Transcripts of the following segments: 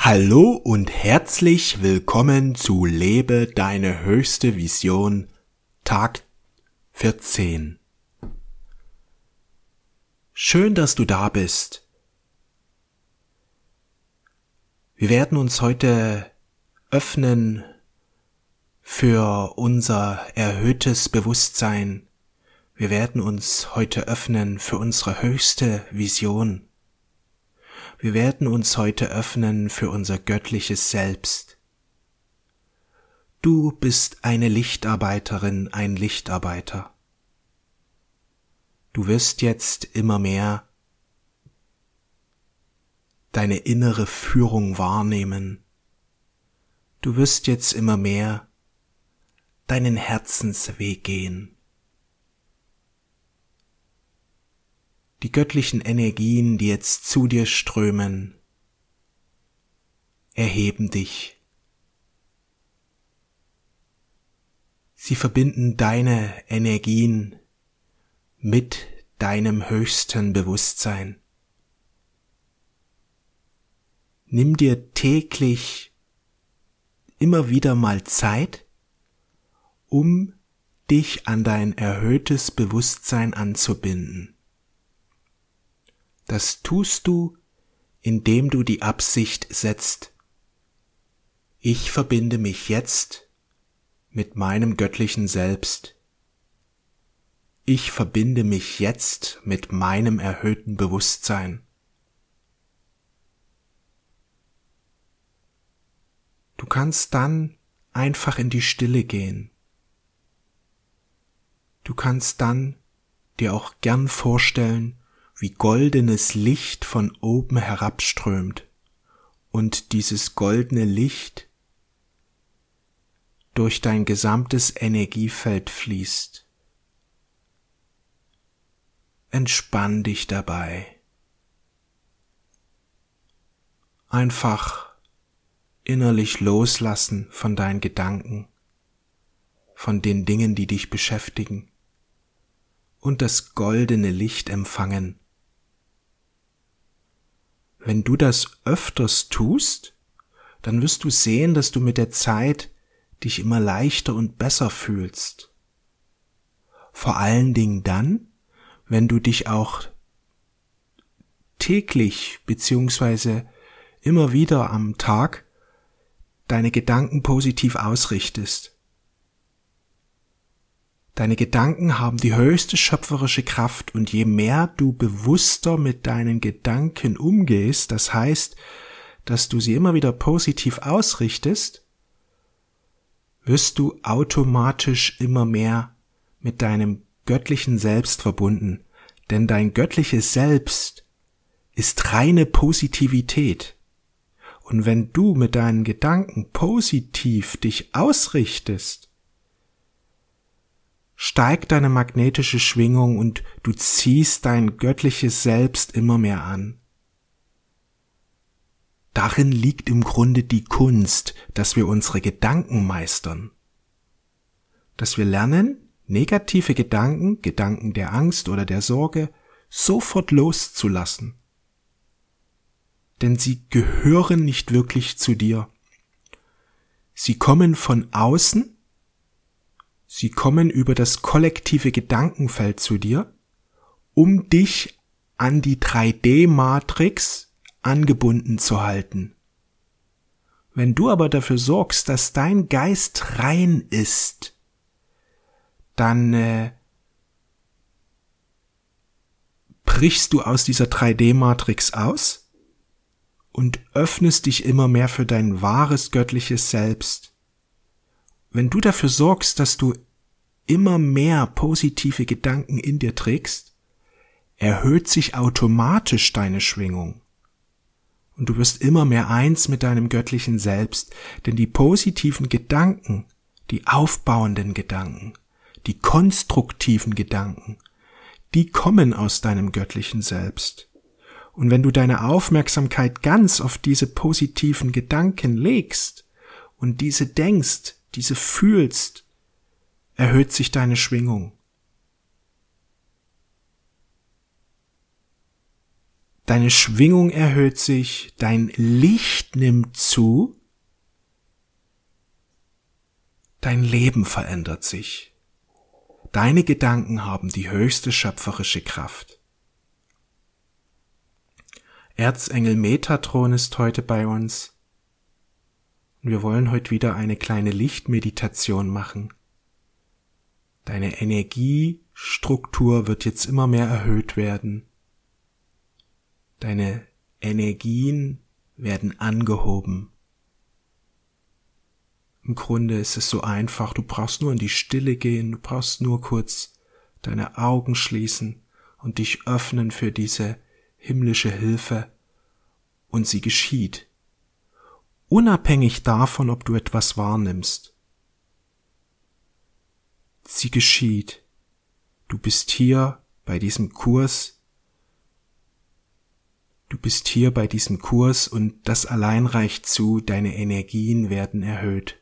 Hallo und herzlich willkommen zu Lebe deine höchste Vision, Tag 14. Schön, dass du da bist. Wir werden uns heute öffnen für unser erhöhtes Bewusstsein. Wir werden uns heute öffnen für unsere höchste Vision. Wir werden uns heute öffnen für unser göttliches Selbst. Du bist eine Lichtarbeiterin, ein Lichtarbeiter. Du wirst jetzt immer mehr deine innere Führung wahrnehmen. Du wirst jetzt immer mehr deinen Herzensweg gehen. Die göttlichen Energien, die jetzt zu dir strömen, erheben dich. Sie verbinden deine Energien mit deinem höchsten Bewusstsein. Nimm dir täglich immer wieder mal Zeit, um dich an dein erhöhtes Bewusstsein anzubinden. Das tust du, indem du die Absicht setzt: Ich verbinde mich jetzt mit meinem göttlichen Selbst. Ich verbinde mich jetzt mit meinem erhöhten Bewusstsein. Du kannst dann einfach in die Stille gehen. Du kannst dann dir auch gern vorstellen, wie goldenes Licht von oben herabströmt und dieses goldene Licht durch dein gesamtes Energiefeld fließt. Entspann dich dabei. Einfach innerlich loslassen von deinen Gedanken, von den Dingen, die dich beschäftigen, und das goldene Licht empfangen. Wenn du das öfters tust, dann wirst du sehen, dass du mit der Zeit dich immer leichter und besser fühlst. Vor allen Dingen dann, wenn du dich auch täglich bzw. immer wieder am Tag deine Gedanken positiv ausrichtest. Deine Gedanken haben die höchste schöpferische Kraft, und je mehr du bewusster mit deinen Gedanken umgehst, das heißt, dass du sie immer wieder positiv ausrichtest, wirst du automatisch immer mehr mit deinem göttlichen Selbst verbunden, denn dein göttliches Selbst ist reine Positivität. Und wenn du mit deinen Gedanken positiv dich ausrichtest, steigt deine magnetische Schwingung und du ziehst dein göttliches Selbst immer mehr an. Darin liegt im Grunde die Kunst, dass wir unsere Gedanken meistern. Dass wir lernen, negative Gedanken, Gedanken der Angst oder der Sorge, sofort loszulassen. Denn sie gehören nicht wirklich zu dir. Sie kommen von außen. Sie kommen über das kollektive Gedankenfeld zu dir, um dich an die 3D-Matrix angebunden zu halten. Wenn du aber dafür sorgst, dass dein Geist rein ist, dann brichst du aus dieser 3D-Matrix aus und öffnest dich immer mehr für dein wahres göttliches Selbst. Wenn du dafür sorgst, dass du immer mehr positive Gedanken in dir trägst, erhöht sich automatisch deine Schwingung. Und du wirst immer mehr eins mit deinem göttlichen Selbst, denn die positiven Gedanken, die aufbauenden Gedanken, die konstruktiven Gedanken, die kommen aus deinem göttlichen Selbst. Und wenn du deine Aufmerksamkeit ganz auf diese positiven Gedanken legst und diese denkst, diese fühlst, erhöht sich deine Schwingung. Deine Schwingung erhöht sich, dein Licht nimmt zu, dein Leben verändert sich. Deine Gedanken haben die höchste schöpferische Kraft. Erzengel Metatron ist heute bei uns. Und wir wollen heute wieder eine kleine Lichtmeditation machen. Deine Energiestruktur wird jetzt immer mehr erhöht werden. Deine Energien werden angehoben. Im Grunde ist es so einfach, du brauchst nur in die Stille gehen, du brauchst nur kurz deine Augen schließen und dich öffnen für diese himmlische Hilfe und sie geschieht. Unabhängig davon, ob du etwas wahrnimmst. Sie geschieht. Du bist hier bei diesem Kurs. Du bist hier bei diesem Kurs und das allein reicht zu, deine Energien werden erhöht.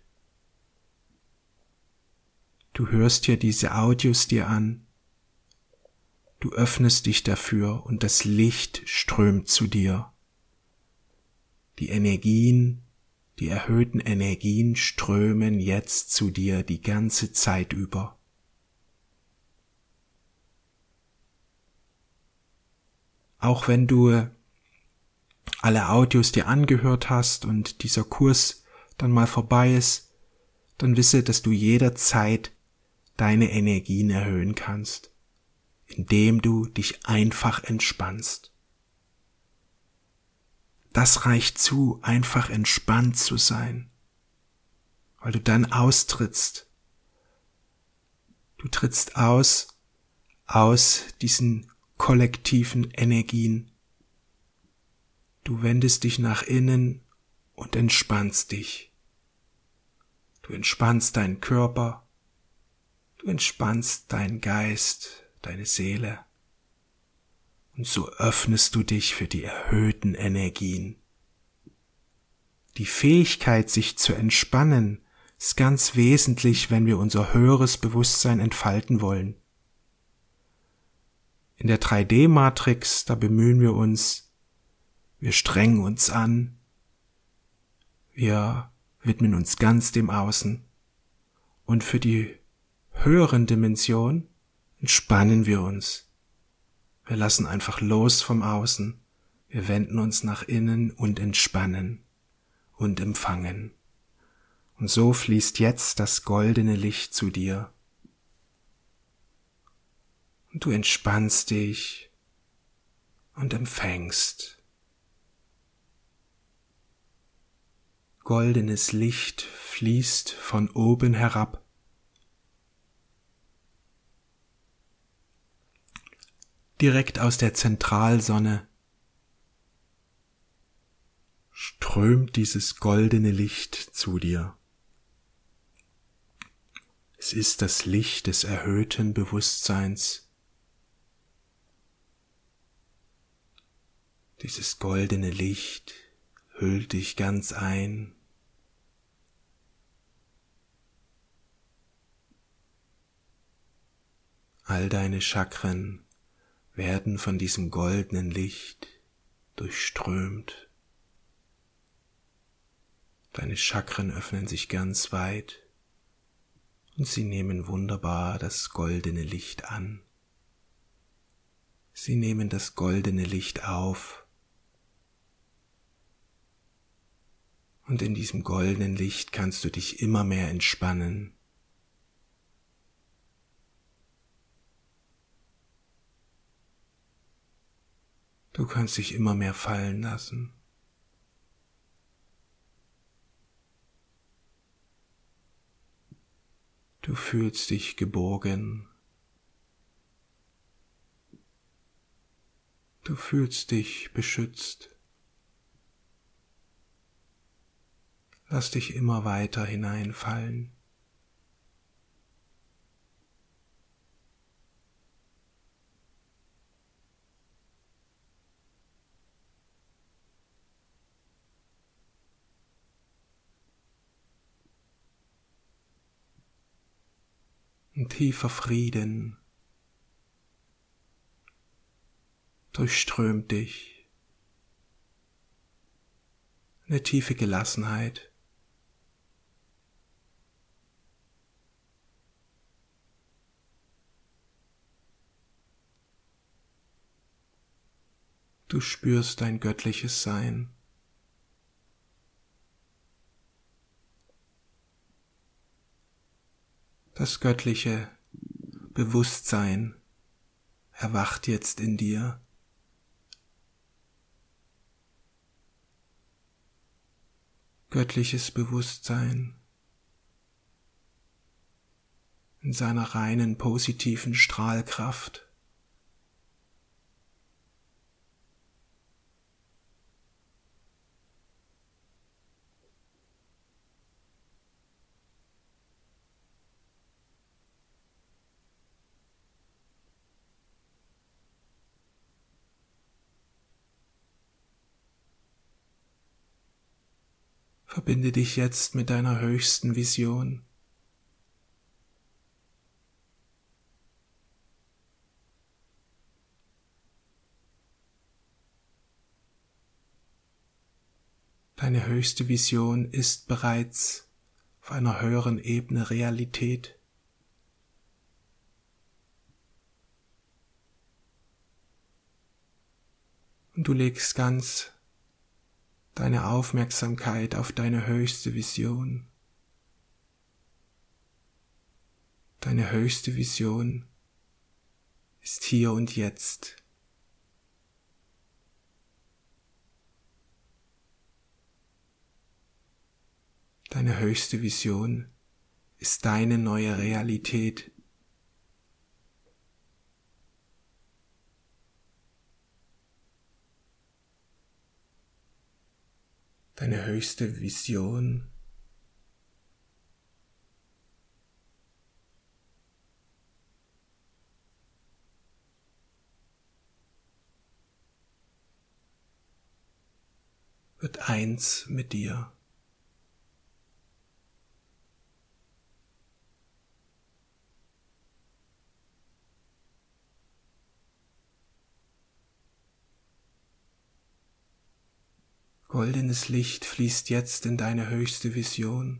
Du hörst hier diese Audios dir an. Du öffnest dich dafür und das Licht strömt zu dir. Die Energien, die erhöhten Energien strömen jetzt zu dir die ganze Zeit über. Auch wenn du alle Audios dir angehört hast und dieser Kurs dann mal vorbei ist, dann wisse, dass du jederzeit deine Energien erhöhen kannst, indem du dich einfach entspannst. Das reicht zu, einfach entspannt zu sein, weil du dann austrittst. Du trittst aus diesen kollektiven Energien. Du wendest dich nach innen und entspannst dich. Du entspannst deinen Körper, du entspannst deinen Geist, deine Seele. Und so öffnest du dich für die erhöhten Energien. Die Fähigkeit, sich zu entspannen, ist ganz wesentlich, wenn wir unser höheres Bewusstsein entfalten wollen. In der 3D-Matrix, da bemühen wir uns, wir strengen uns an, wir widmen uns ganz dem Außen und für die höheren Dimensionen entspannen wir uns. Wir lassen einfach los vom Außen, wir wenden uns nach innen und entspannen und empfangen. Und so fließt jetzt das goldene Licht zu dir. Und du entspannst dich und empfängst. Goldenes Licht fließt von oben herab. Direkt aus der Zentralsonne strömt dieses goldene Licht zu dir. Es ist das Licht des erhöhten Bewusstseins. Dieses goldene Licht hüllt dich ganz ein. All deine Chakren werden von diesem goldenen Licht durchströmt. Deine Chakren öffnen sich ganz weit und sie nehmen wunderbar das goldene Licht an. Sie nehmen das goldene Licht auf und in diesem goldenen Licht kannst du dich immer mehr entspannen. Du kannst dich immer mehr fallen lassen. Du fühlst dich geborgen. Du fühlst dich beschützt. Lass dich immer weiter hineinfallen. Ein tiefer Frieden durchströmt dich. eine tiefe Gelassenheit. Du spürst dein göttliches Sein. Das göttliche Bewusstsein erwacht jetzt in dir. Göttliches Bewusstsein in seiner reinen positiven Strahlkraft. Verbinde dich jetzt mit deiner höchsten Vision. Deine höchste Vision ist bereits auf einer höheren Ebene Realität. Und du legst ganz deine Aufmerksamkeit auf deine höchste Vision. Deine höchste Vision ist hier und jetzt. Deine höchste Vision ist deine neue Realität. Deine höchste Vision wird eins mit dir. Goldenes Licht fließt jetzt in deine höchste Vision.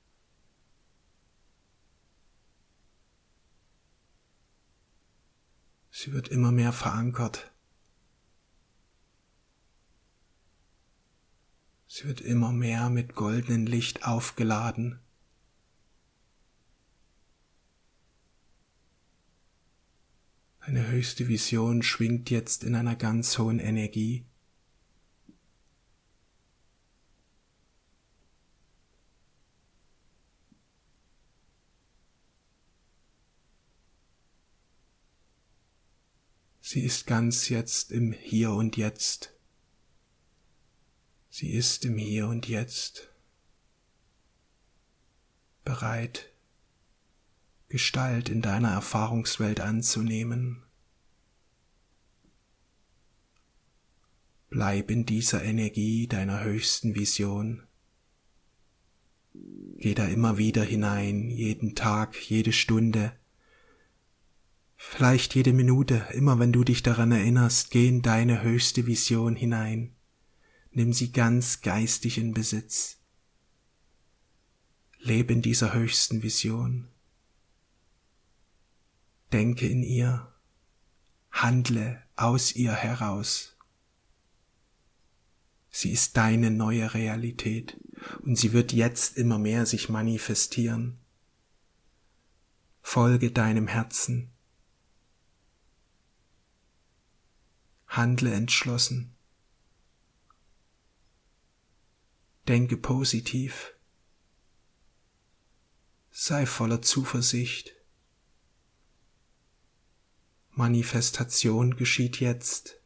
Sie wird immer mehr verankert. Sie wird immer mehr mit goldenem Licht aufgeladen. Deine höchste Vision schwingt jetzt in einer ganz hohen Energie. Sie ist ganz jetzt im Hier und Jetzt. Sie ist im Hier und Jetzt bereit, Gestalt in deiner Erfahrungswelt anzunehmen. Bleib in dieser Energie deiner höchsten Vision. Geh da immer wieder hinein, jeden Tag, jede Stunde, vielleicht jede Minute, immer wenn du dich daran erinnerst, geh in deine höchste Vision hinein. Nimm sie ganz geistig in Besitz. Lebe in dieser höchsten Vision. Denke in ihr, handle aus ihr heraus. Sie ist deine neue Realität und sie wird jetzt immer mehr sich manifestieren. Folge deinem Herzen. Handle entschlossen. Denke positiv. Sei voller Zuversicht. Manifestation geschieht jetzt.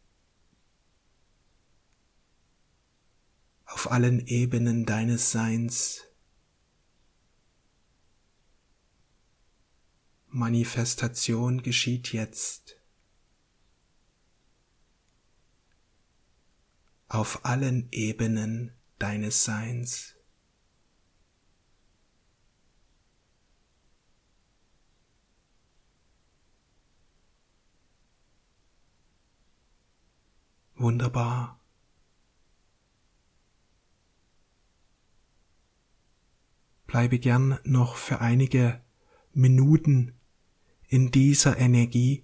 Auf allen Ebenen deines Seins. Manifestation geschieht jetzt. Auf allen Ebenen deines Seins. Wunderbar. Bleibe gern noch für einige Minuten in dieser Energie.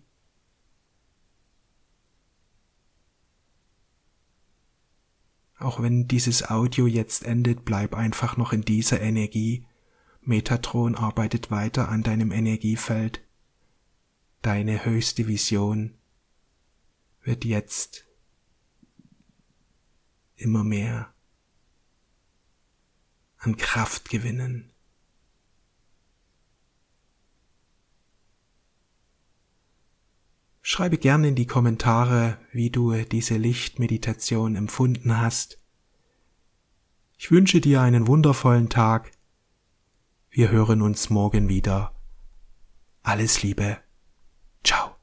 Auch wenn dieses Audio jetzt endet, bleib einfach noch in dieser Energie. Metatron arbeitet weiter an deinem Energiefeld. Deine höchste Vision wird jetzt immer mehr an Kraft gewinnen. Schreibe gerne in die Kommentare, wie du diese Lichtmeditation empfunden hast. Ich wünsche dir einen wundervollen Tag. Wir hören uns morgen wieder. Alles Liebe. Ciao.